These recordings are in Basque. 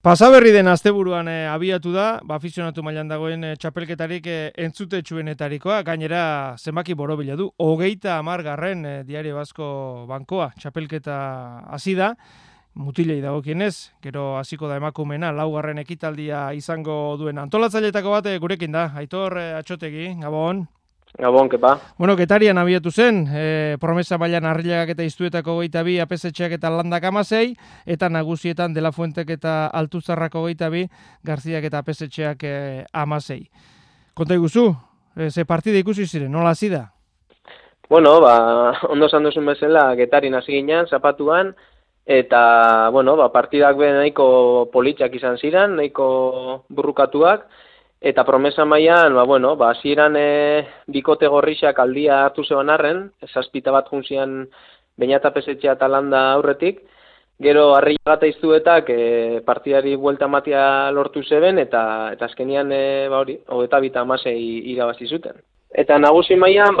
Pasaberri den asteburuan abiatu da, afizionatu mailan dagoen txapelketarik entzutetsuenetarikoa, gainera zenbaki borobila du, 30. Diario Basko bankoa, txapelketa hasi da, mutilei dagokienez, gero hasiko da emakumena, 4. ekitaldia izango duen antolatzaileetako bat gurekin da, Aitor Atxotegi, Gabon. Gabon, kepa. Bueno, Getarian abiatu zen, promesa mailan Arrilagak eta Iztuetako 22, Apesetxeak eta Landak 16, eta nagusietan De La Fuentek eta Altuzarrako 22, Garziak eta Apesetxeak 16. Konta iguzu, ze partida ikusi ziren, nola hasi da? Bueno, ondo esan duzun bezala Getarian hasi ginen, zapatuan, eta, bueno, partidak be nahiko politxak izan ziren, nahiko burrukatuak, eta promesa mailan, hasieran bikote gorrixak aldia hartu zeban arren, 7 bat junzian Beñat Apesetxea eta Landa aurretik, gero Arrilagak eta Iztuetak partidari buelta ematea lortu zeben, eta azkenian 22-16 irabazi zuten. Eta nagusi mailan,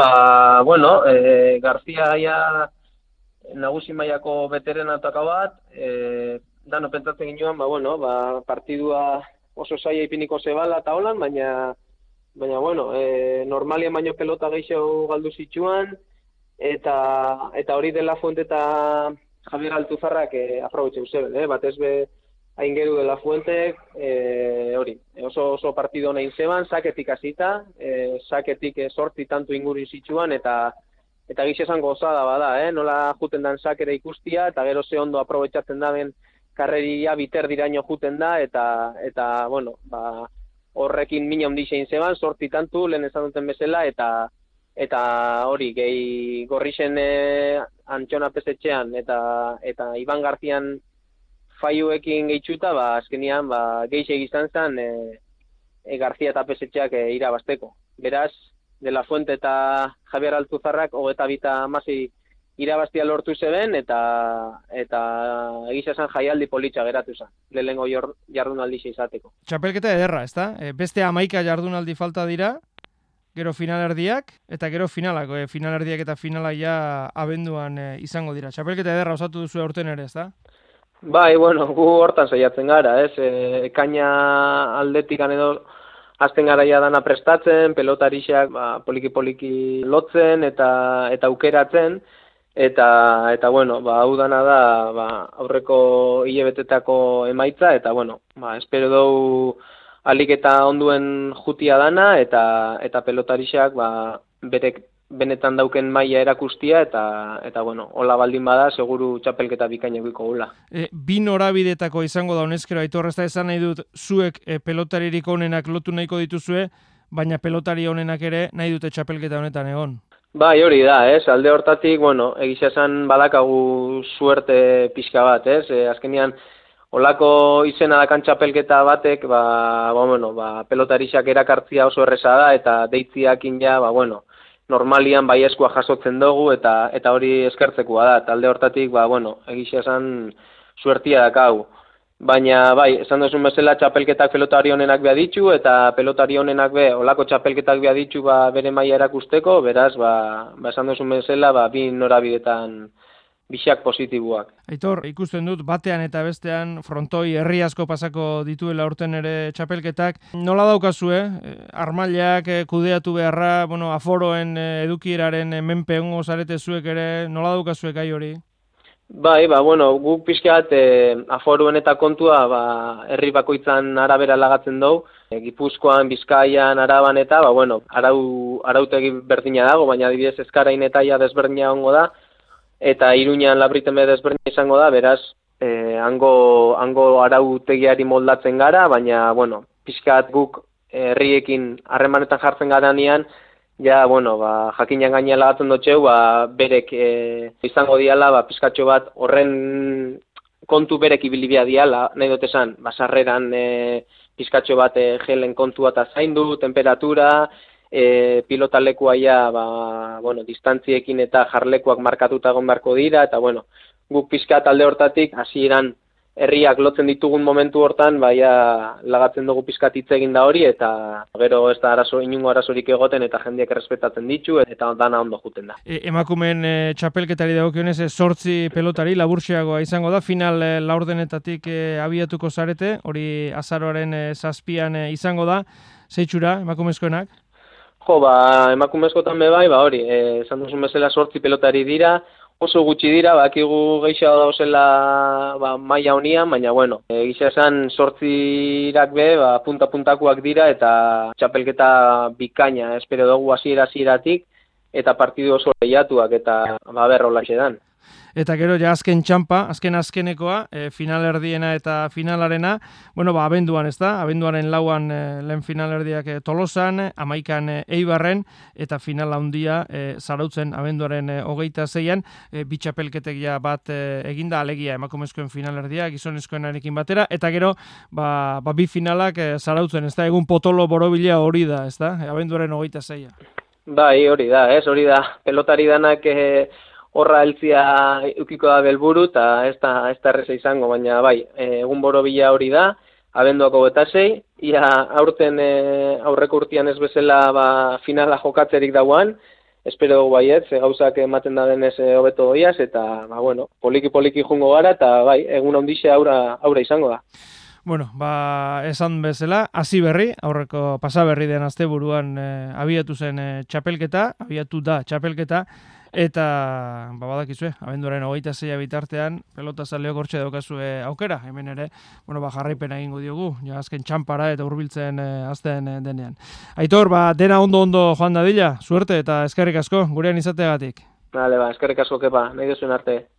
Garzia nagusi mailako veteranatako bat, dano pentsatzen ginoan, partidua oso saia ipiniko zebala eta holan, baina normalien baino pelota gehiago galdu zituan, eta hori De La Fuente eta Javier Altuzarrak aprobetxeu zeben, batez be hain geru De La Fuentek, oso partido nahin zeban, saketik hasita, saketik 8 tantu ingurin zituan, eta gize esan gozada bada, nola juten dan sakera ikustia, eta gero ze ondo aprobetxatzen da ben karreria biter diraino juten da, eta horrekin mina ondixein zeban, 8 tantu, lehen esan duten bezala, eta hori, gehi gorrixen Antxon Apesetxean, eta Iban Garzian faiuekin gehitxuta, azkenian, gehixe egizan zen, Garzia eta Apesetxeak irabazteko. Beraz, De La Fuente eta Javier Altuzarrak 22-16 irabaztia lortu zeben, eta egisa zen jaialdi politxa geratu zen, lehenengo jardunaldi izateko. Txapelketa ederra, ezta? Beste 11 jardunaldi falta dira, gero finalerdiak, eta gero finalak, finalerdiak eta finala ja abenduan izango dira. Txapelketa ederra osatu duzu aurten ere, ezta? Bai, gu hortan saiatzen gara, ekaina aldetikan edo azten garaia dana prestatzen, pelotarixak poliki-poliki lotzen eta aukeratzen, eta hau dana da aurreko hilebetetako emaitza, eta espero dugu alik eta onduen jutia dana, eta pelotarixak berek benetan dauken maila erakustia, eta hola baldin bada, seguru txapelketa bikaina guiko gula. Bi norabidetako izango da honezkero, Aitor, ez da esan nahi dut zuek pelotaririk onenak lotu nahiko dituzue, baina pelotari onenak ere nahi dute txapelketa honetan egon. Bai, hori da, alde hortatik, egisa esan badakagu suerte pixka bat, azkenian, olako izena dakan txapelketa batek, pelotarixak erakartzia oso erresa da, eta deitziakin ja, normalian baieskua jasotzen dugu, eta hori eskertzekoa da, talde hortatik, egisa esan suertia dakau. Baina, esan duzun bezala txapelketak pelotari honenak beha ditu, eta pelotari honenak olako txapelketak beha ditu bere maila erakusteko, beraz, esan duzun bezala, bi norabidetan bixak positiboak. Aitor, ikusten dut, batean eta bestean frontoi herri asko pasako dituela urten ere txapelketak. Nola daukazue, armailak kudeatu beharra, aforoen edukieraren menpe ongo zarete zuek ere, nola daukazue gai hori? Bai, guk pixkat aforuen eta kontua herri bakoitzan arabera lagatzen dugu. Gipuzkoan, Bizkaian, Araban eta, arautegi berdina dago, baina adibidez Ezkarain eta desberdina ongo da, eta Iruñan Labriteme desberdina izango da, beraz, hango arautegiari moldatzen gara, baina, pixkat guk herriekin harremanetan jartzen gara nian, ja, jakinan gaina lagatzen dutxeu, berek izango diala, pizkatxo bat horren kontu berek ibilibia diala, nahi dut esan, sarreran pizkatxo bat gelen kontua eta zaindu, temperatura, pilotalekua ja, distantziekin eta jarlekuak markatuta egon beharko dira, eta guk pizkat alde hortatik, hasieran herriak lotzen ditugun momentu hortan, baia lagatzen dugu pizkat hitz egin da hori, eta gero ez da inongo arazorik egoten, eta jendeak errespetatzen ditu, eta dana ondo juten da. Emakumeen txapelketari dagokionez 8 pelotari laburxeagoa izango da, final laurdenetatik abiatuko zarete, hori azaroaren 7 izango da, zeitxura emakumezkoenak? Jo, emakumezkoetan bai, hori, esan duzun bezala 8 pelotari dira, oso gutxi dira, bakigu gehiago dauzela maila honian, baina bueno, gisa esan 8 punta-puntakoak dira eta txapelketa bikaina, espero dugu hasieratik eta partidu oso lehiatuak eta berrola dan. Eta gero ja azken txampa, azkenekoa, finalerdiena eta finalarena, bueno, abenduan ez da, abenduaren 4 lehen finalerdiak Tolosan, 11 Eibarren, eta finala handia Zarautzen abenduaren 26an, bi txapelketek ja bat eginda, alegia emakumezkoen finalerdia, gizonezkoenarekin batera, eta gero, bi finalak Zarautzen, ez da, egun potolo borobila hori da, ez da, abenduaren 26a. Bai, hori da, pelotari danak horra heltzia ukiko da belburu, eta ez da erreza izango, baina bai, egun borobila hori da, abenduako 26, ia aurten aurreko urtean ez bezala finala jokatzerik dauan, espero dugu baiet, gauzak ematen da denez hobeto doiaz, eta bueno, poliki jungo gara, eta bai, egun handixe aurra izango da. Bueno, esan bezala, hasi berri, aurreko pasaberri den asteburuan abiatu da txapelketa, eta badakizue, abenduaren 26a bitartean, pelota zaleok hortxe daukazue aukera, hemen ere, jarraipena egingo diogu, ja azken txampara eta hurbiltzen azten denean. Aitor, dena ondo joan dadila, suerte eta eskerrik asko, gurean izateagatik. Vale, eskerrik asko, kepa, nahi duzuen arte.